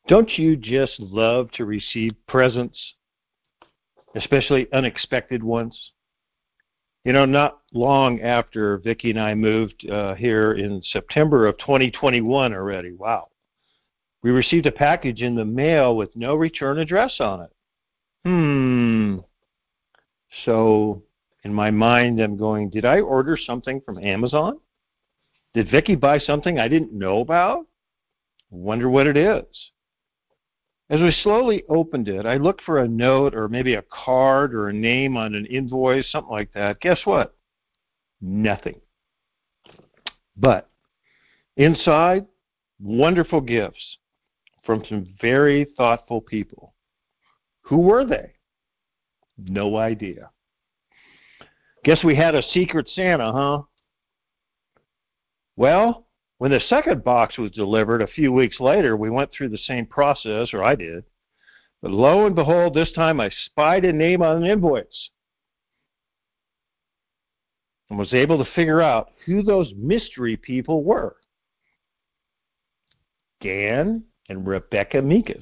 Don't you just love to receive presents, especially unexpected ones? You know, not long after Vicki and I moved here in September of 2021 already, wow, we received a package in the mail with no return address on it. So in my mind, I'm going, did I order something from Amazon? Did Vicki buy something I didn't know about? Wonder what it is. As we slowly opened it, I looked for a note or maybe a card or a name on an invoice, something like that. Guess what? Nothing. But inside, wonderful gifts from some very thoughtful people. Who were they? No idea. Guess we had a secret Santa, huh? Well, when the second box was delivered a few weeks later, we went through the same process, or I did. But lo and behold, this time I spied a name on an invoice and was able to figure out who those mystery people were. Dan and Rebecca Mikas.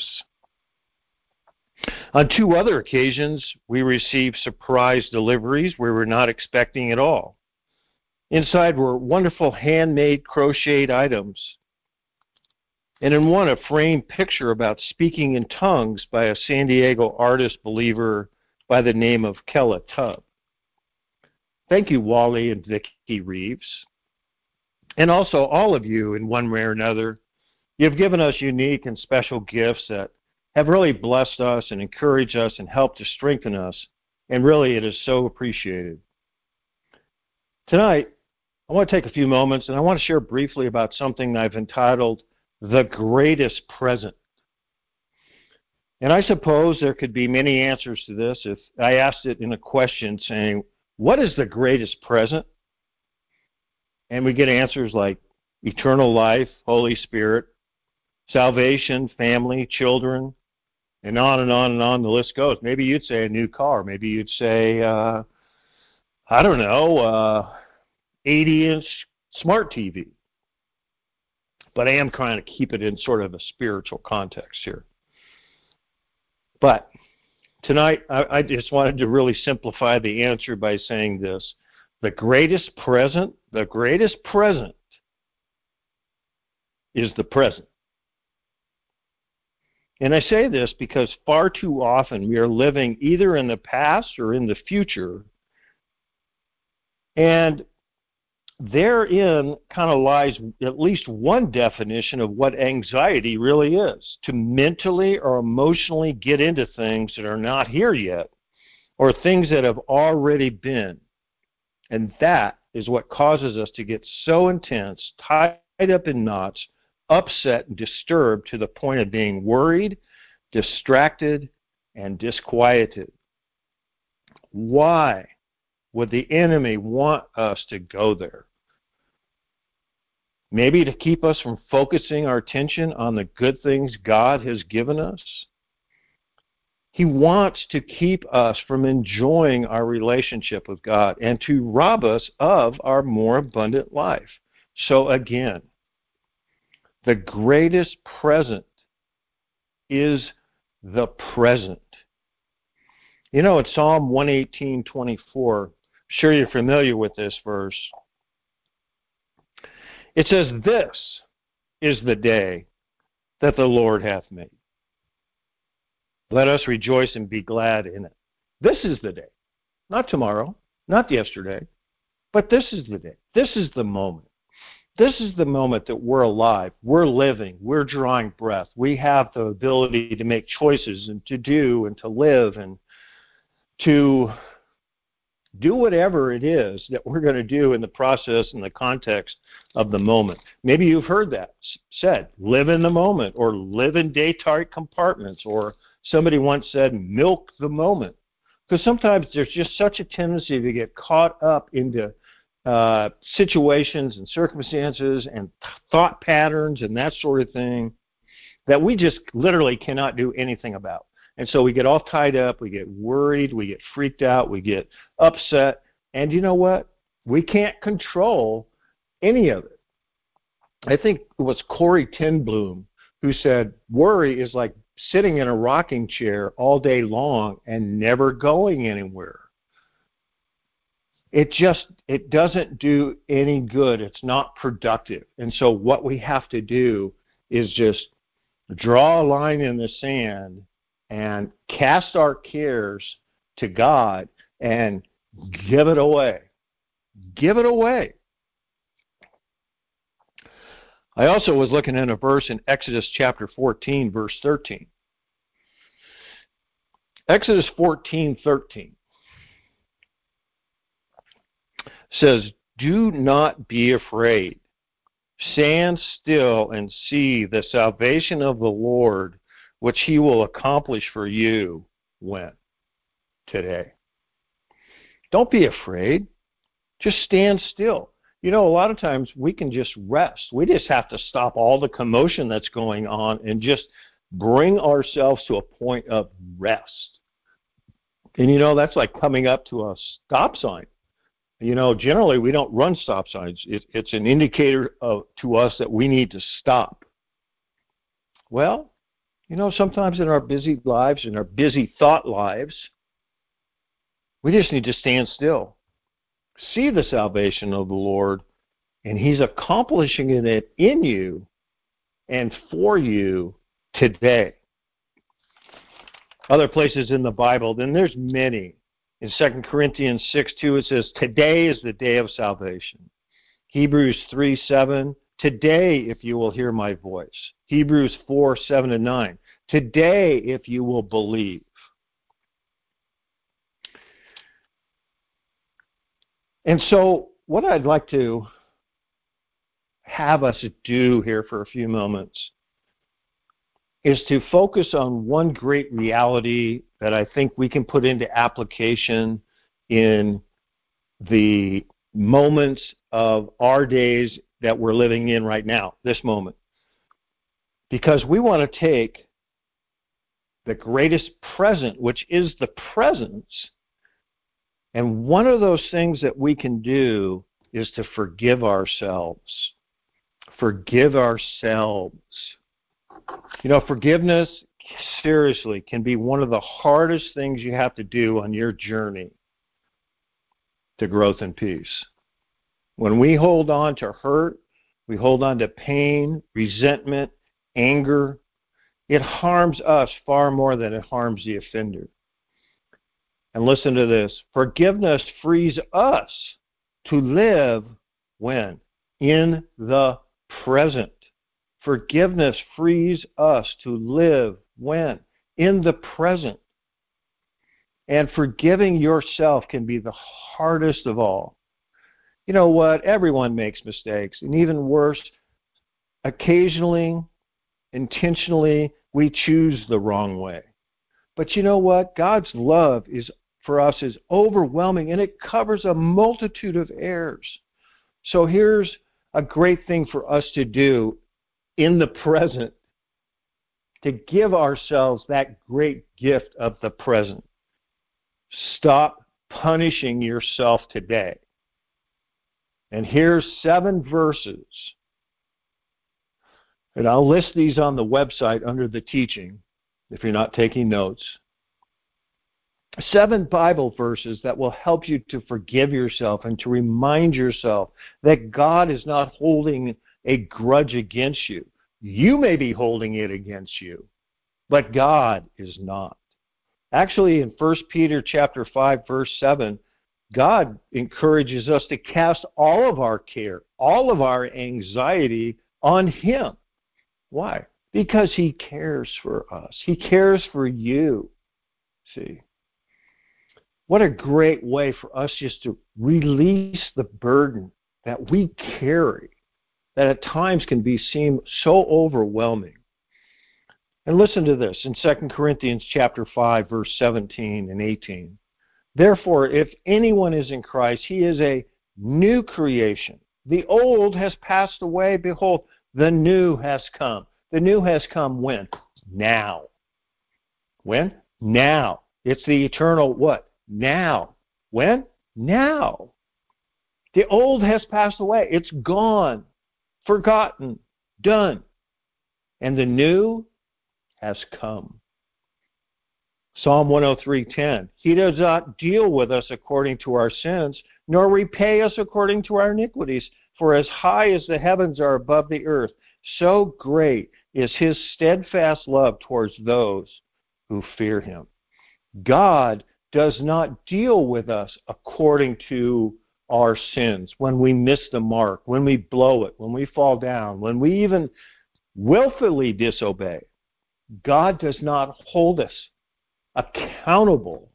On two other occasions, we received surprise deliveries we were not expecting at all. Inside were wonderful handmade crocheted items. And in one, a framed picture about speaking in tongues by a San Diego artist believer by the name of Kella Tubb. Thank you, Wally and Vicki Reeves. And also all of you, in one way or another, you've given us unique and special gifts that have really blessed us and encouraged us and helped to strengthen us. And really, it is so appreciated. Tonight, I want to take a few moments and I want to share briefly about something I've entitled The Greatest Present. And I suppose there could be many answers to this if I asked it in a question saying, what is the greatest present? And we get answers like eternal life, Holy Spirit, salvation, family, children, and on and on and on the list goes. Maybe you'd say a new car. Maybe you'd say, 80-inch smart TV. But I am trying to keep it in sort of a spiritual context here. But tonight, I just wanted to really simplify the answer by saying this. The greatest present is the present. And I say this because far too often we are living either in the past or in the future. And therein kind of lies at least one definition of what anxiety really is, to mentally or emotionally get into things that are not here yet or things that have already been. And that is what causes us to get so intense, tied up in knots, upset and disturbed to the point of being worried, distracted, and disquieted. Why would the enemy want us to go there? Maybe to keep us from focusing our attention on the good things God has given us. He wants to keep us from enjoying our relationship with God and to rob us of our more abundant life. So again, the greatest present is the present. You know, in Psalm 118:24, I'm sure you're familiar with this verse. It says, "This is the day that the Lord hath made. Let us rejoice and be glad in it." This is the day. Not tomorrow, not yesterday, but this is the day. This is the moment. This is the moment that we're alive, we're living, we're drawing breath. We have the ability to make choices and to do and to live and to do whatever it is that we're going to do in the process and the context of the moment. Maybe you've heard that said, live in the moment, or live in day-tight compartments, or somebody once said, milk the moment. Because sometimes there's just such a tendency to get caught up into situations and circumstances and thought patterns and that sort of thing that we just literally cannot do anything about. And so we get all tied up, we get worried, we get freaked out, we get upset, and you know what? We can't control any of it. I think it was Corrie ten Boom who said, worry is like sitting in a rocking chair all day long and never going anywhere. It doesn't do any good. It's not productive. And so what we have to do is just draw a line in the sand and cast our cares to God and give it away. Give it away. I also was looking at a verse in Exodus chapter 14, verse 13. Exodus 14:13 says, do not be afraid. Stand still and see the salvation of the Lord, which he will accomplish for you when? Today. Don't be afraid. Just stand still. You know, a lot of times we can just rest. We just have to stop all the commotion that's going on and just bring ourselves to a point of rest. And you know, that's like coming up to a stop sign. You know, generally we don't run stop signs. It's an indicator to us that we need to stop. Well, you know, sometimes in our busy lives, in our busy thought lives, we just need to stand still. See the salvation of the Lord, and he's accomplishing it in you and for you today. Other places in the Bible, then there's many. In 2 Corinthians 6:2, it says, today is the day of salvation. Hebrews 3:7, today if you will hear my voice. Hebrews 4:7-9, today if you will believe. And so what I'd like to have us do here for a few moments is to focus on one great reality that I think we can put into application in the moments of our days that we're living in right now, this moment. Because we want to take the greatest present, which is the presence, and one of those things that we can do is to forgive ourselves. Forgive ourselves. You know, forgiveness, seriously, can be one of the hardest things you have to do on your journey to growth and peace. When we hold on to hurt, we hold on to pain, resentment, anger, it harms us far more than it harms the offender. And listen to this. Forgiveness frees us to live when? In the present. Forgiveness frees us to live when? In the present. And forgiving yourself can be the hardest of all. You know what? Everyone makes mistakes. And even worse, occasionally, intentionally, we choose the wrong way. But you know what? God's love for us is overwhelming, and it covers a multitude of errors. So here's a great thing for us to do in the present, to give ourselves that great gift of the present. Stop punishing yourself today. And here's 7 verses. And I'll list these on the website under the teaching, if you're not taking notes. 7 Bible verses that will help you to forgive yourself and to remind yourself that God is not holding a grudge against you. You may be holding it against you, but God is not. Actually, in 1 Peter chapter 5, verse 7, God encourages us to cast all of our care, all of our anxiety on Him. Why? Because He cares for us. He cares for you. See? What a great way for us just to release the burden that we carry, that at times can seem so overwhelming. And listen to this in 2 Corinthians chapter 5, verse 17 and 18. Therefore, if anyone is in Christ, he is a new creation. The old has passed away. Behold, the new has come. The new has come when? Now. When? Now. It's the eternal what? Now. When? Now. The old has passed away. It's gone. Forgotten. Done. and the new has come. Psalm 103:10. He does not deal with us according to our sins, nor repay us according to our iniquities. For as high as the heavens are above the earth, so great is his steadfast love towards those who fear him. God does not deal with us according to our sins, when we miss the mark, when we blow it, when we fall down, when we even willfully disobey. God does not hold us accountable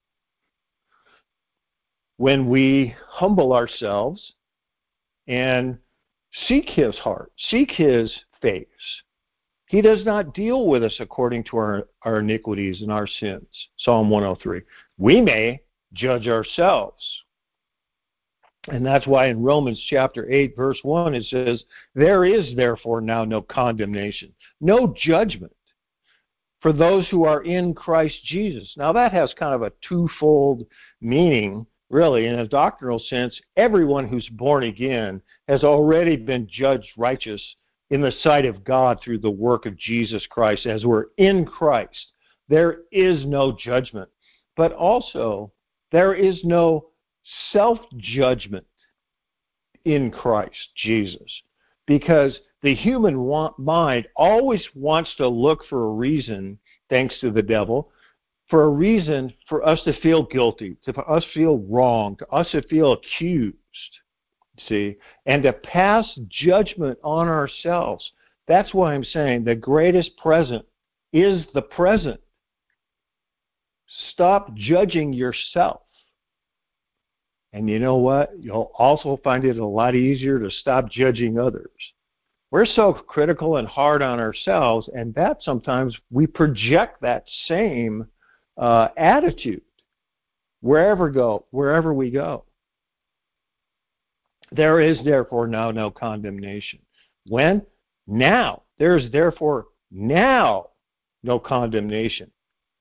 when we humble ourselves and seek his heart, seek his face. He does not deal with us according to our iniquities and our sins. Psalm 103. We may judge ourselves. And that's why in Romans chapter 8, verse 1, it says, there is therefore now no condemnation, no judgment for those who are in Christ Jesus. Now that has kind of a twofold meaning, really. In a doctrinal sense, everyone who's born again has already been judged righteous in the sight of God through the work of Jesus Christ. As we're in Christ, there is no judgment. But also, there is no self-judgment in Christ Jesus, because the human mind always wants to look for a reason, thanks to the devil, for a reason for us to feel guilty, for us to feel wrong, to us to feel accused, see, and to pass judgment on ourselves. That's why I'm saying the greatest present is the present. Stop judging yourself. And you know what? You'll also find it a lot easier to stop judging others. We're so critical and hard on ourselves, and that sometimes we project that same attitude wherever we go. There is therefore now no condemnation. When? Now. There is therefore now no condemnation.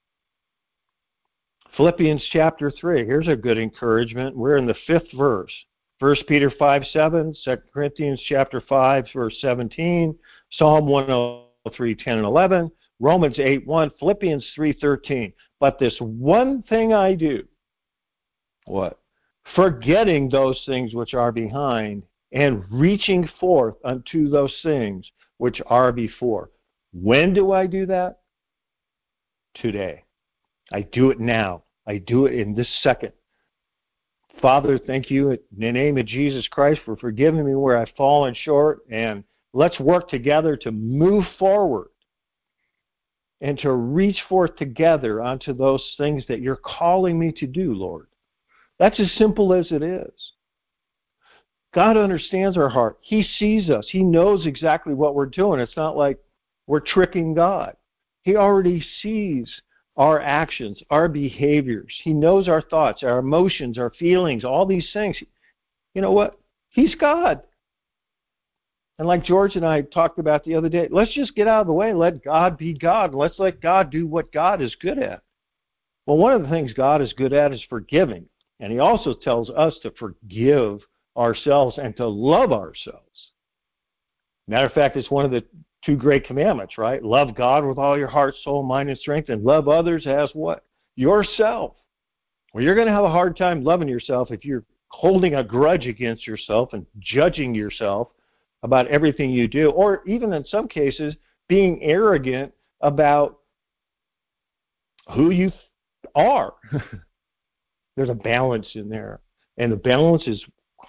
Philippians chapter 3. Here's a good encouragement. We're in the 5th verse. 1 Peter 5:7, 2 Corinthians chapter 5, verse 17, Psalm 103, 10 and 11, Romans 8:1, Philippians 3:13. But this one thing I do, what? Forgetting those things which are behind and reaching forth unto those things which are before. When do I do that? Today. I do it now. I do it in this second. Father, thank you in the name of Jesus Christ for forgiving me where I've fallen short, and let's work together to move forward and to reach forth together onto those things that you're calling me to do, Lord. That's as simple as it is. God understands our heart. He sees us. He knows exactly what we're doing. It's not like we're tricking God. He already sees our actions, our behaviors. He knows our thoughts, our emotions, our feelings, all these things. You know what? He's God. And like George and I talked about the other day, let's just get out of the way and let God be God. Let's let God do what God is good at. Well, one of the things God is good at is forgiving. And he also tells us to forgive ourselves and to love ourselves. Matter of fact, it's one of the 2 great commandments, right? Love God with all your heart, soul, mind, and strength, and love others as what? Yourself. Well, you're going to have a hard time loving yourself if you're holding a grudge against yourself and judging yourself about everything you do, or even in some cases, being arrogant about who you are. There's a balance in there, and the balance is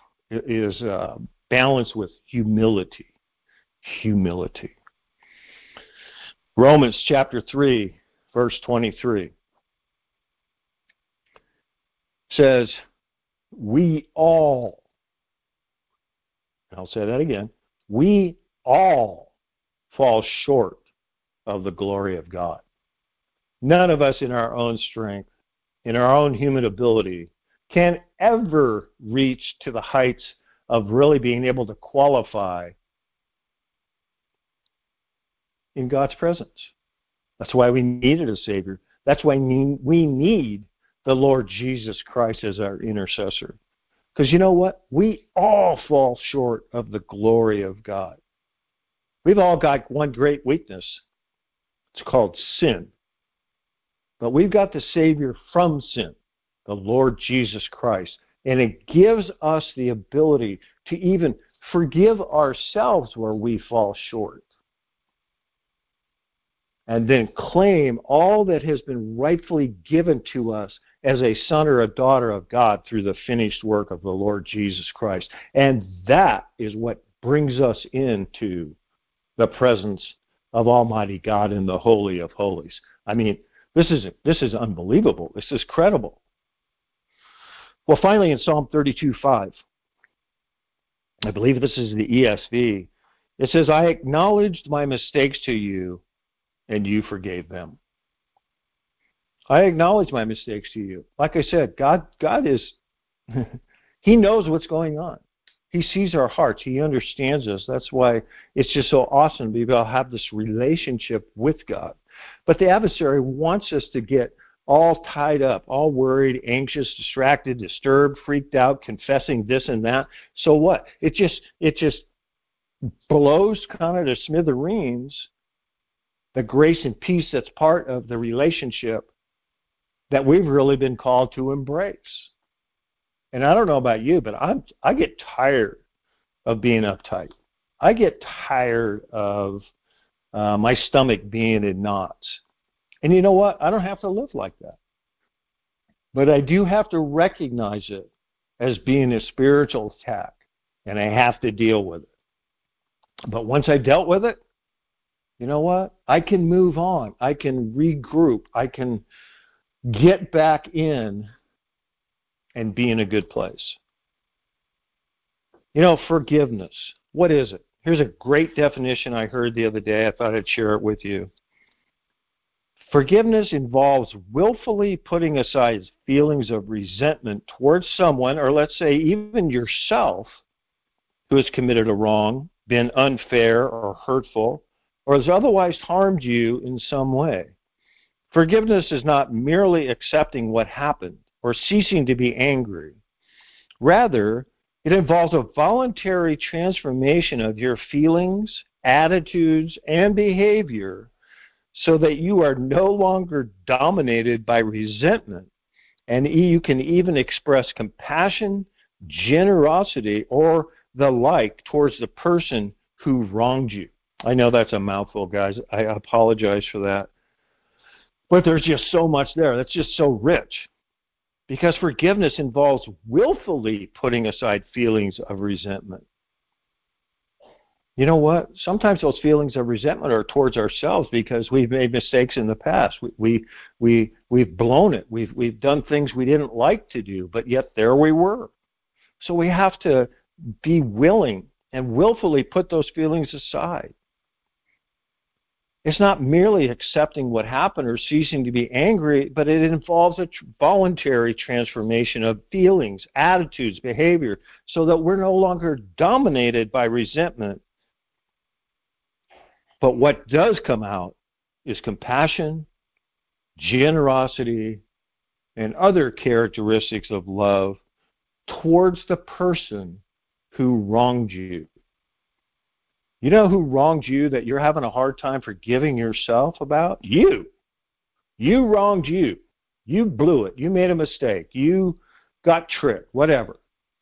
balance with humility. Humility. Romans chapter 3, verse 23 says, we all, I'll say that again, we all fall short of the glory of God. None of us in our own strength, in our own human ability, can ever reach to the heights of really being able to qualify in God's presence. That's why we needed a Savior. That's why we need the Lord Jesus Christ as our intercessor. Because you know what? We all fall short of the glory of God. We've all got one great weakness. It's called sin. But we've got the Savior from sin, the Lord Jesus Christ. And it gives us the ability to even forgive ourselves where we fall short. And then claim all that has been rightfully given to us as a son or a daughter of God through the finished work of the Lord Jesus Christ. And that is what brings us into the presence of Almighty God in the Holy of Holies. I mean, this is unbelievable. This is credible. Well, finally, in Psalm 32:5, I believe this is the ESV, it says, I acknowledged my mistakes to you, and you forgave them. I acknowledge my mistakes to you. Like I said, God is, He knows what's going on. He sees our hearts. He understands us. That's why it's just so awesome to be able to have this relationship with God. But the adversary wants us to get all tied up, all worried, anxious, distracted, disturbed, freaked out, confessing this and that. So what? It just blows kind of to smithereens the grace and peace that's part of the relationship that we've really been called to embrace. And I don't know about you, but I get tired of being uptight. I get tired of my stomach being in knots. And you know what? I don't have to live like that. But I do have to recognize it as being a spiritual attack, and I have to deal with it. But once I've dealt with it, you know what? I can move on. I can regroup. I can get back in and be in a good place. You know, forgiveness. What is it? Here's a great definition I heard the other day. I thought I'd share it with you. Forgiveness involves willfully putting aside feelings of resentment towards someone, or let's say even yourself, who has committed a wrong, been unfair or hurtful, or has otherwise harmed you in some way. Forgiveness is not merely accepting what happened or ceasing to be angry. Rather, it involves a voluntary transformation of your feelings, attitudes, and behavior so that you are no longer dominated by resentment, and you can even express compassion, generosity, or the like towards the person who wronged you. I know that's a mouthful, guys. I apologize for that. But there's just so much there. That's just so rich. Because forgiveness involves willfully putting aside feelings of resentment. You know what? Sometimes those feelings of resentment are towards ourselves because we've made mistakes in the past. We've blown it. We've done things we didn't like to do, but yet there we were. So we have to be willing and willfully put those feelings aside. It's not merely accepting what happened or ceasing to be angry, but it involves a voluntary transformation of feelings, attitudes, behavior, so that we're no longer dominated by resentment. But what does come out is compassion, generosity, and other characteristics of love towards the person who wronged you. You know who wronged you that you're having a hard time forgiving yourself about? You. You wronged you. You blew it. You made a mistake. You got tricked. Whatever.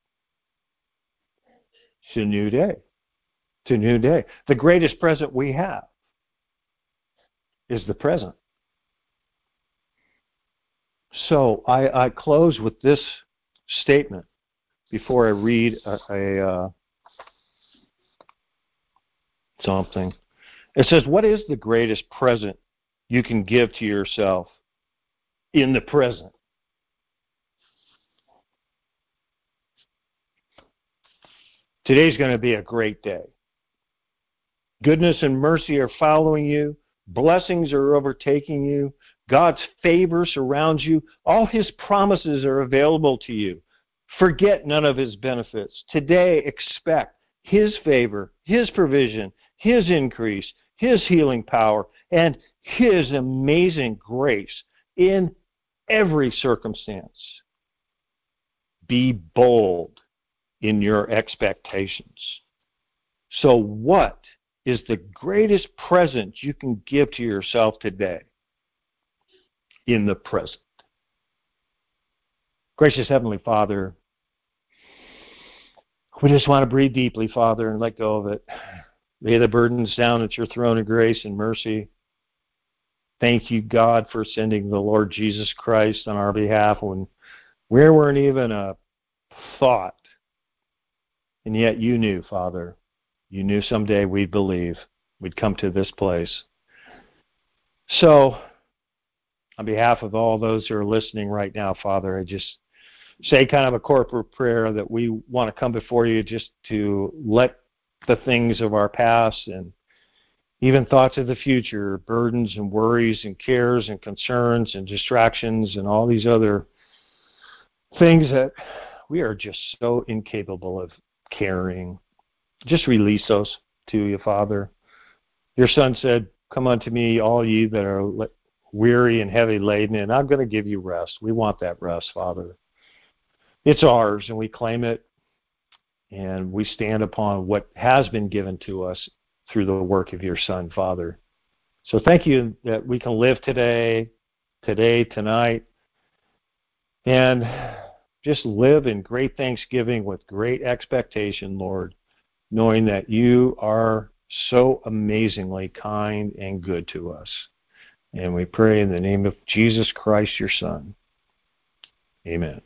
It's a new day. It's a new day. The greatest present we have is the present. So I close with this statement before I read something. It says, what is the greatest present you can give to yourself in the present? Today's going to be a great day. Goodness and mercy are following you. Blessings are overtaking you. God's favor surrounds you. All His promises are available to you. Forget none of His benefits. Today, expect His favor, His provision, His increase, His healing power, and His amazing grace in every circumstance. Be bold in your expectations. So what is the greatest present you can give to yourself today, in the present. Gracious Heavenly Father, we just want to breathe deeply, Father, and let go of it. Lay the burdens down at your throne of grace and mercy. Thank you, God, for sending the Lord Jesus Christ on our behalf when we weren't even a thought. And yet you knew, Father. You knew someday we'd believe. We'd come to this place. So, on behalf of all those who are listening right now, Father, I just say kind of a corporate prayer that we want to come before you just to let the things of our past and even thoughts of the future, burdens and worries and cares and concerns and distractions and all these other things that we are just so incapable of carrying. Just release those to you, Father. Your Son said, "Come unto me, all ye that are weary and heavy laden, and I'm going to give you rest." We want that rest, Father. It's ours, and we claim it, and we stand upon what has been given to us through the work of your Son, Father. So thank you that we can live today, tonight, and just live in great thanksgiving with great expectation, Lord, knowing that you are so amazingly kind and good to us. And we pray in the name of Jesus Christ, your Son. Amen.